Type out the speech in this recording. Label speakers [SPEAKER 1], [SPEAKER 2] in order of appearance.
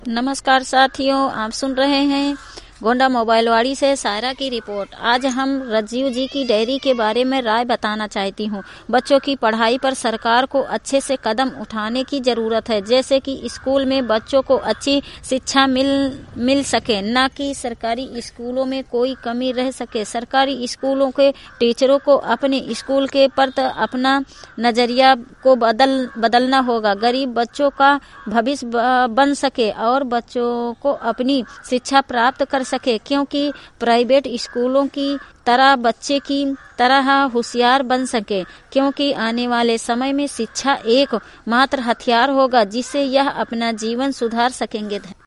[SPEAKER 1] नमस्कार साथियों, आप सुन रहे हैं गोंडा मोबाइलवाड़ी से सायरा की रिपोर्ट। आज हम राजीव जी की डायरी के बारे में राय बताना चाहती हूँ। बच्चों की पढ़ाई पर सरकार को अच्छे से कदम उठाने की जरूरत है, जैसे कि स्कूल में बच्चों को अच्छी शिक्षा मिल सके, न कि सरकारी स्कूलों में कोई कमी रह सके। सरकारी स्कूलों के टीचरों को अपने स्कूल के प्रति अपना नजरिया को बदलना होगा। गरीब बच्चों का भविष्य बन सके और बच्चों को अपनी शिक्षा प्राप्त कर सके, क्योंकि प्राइवेट स्कूलों की तरह बच्चे की तरह होशियार बन सके, क्योंकि आने वाले समय में शिक्षा एक मात्र हथियार होगा जिससे यह अपना जीवन सुधार सकेंगे।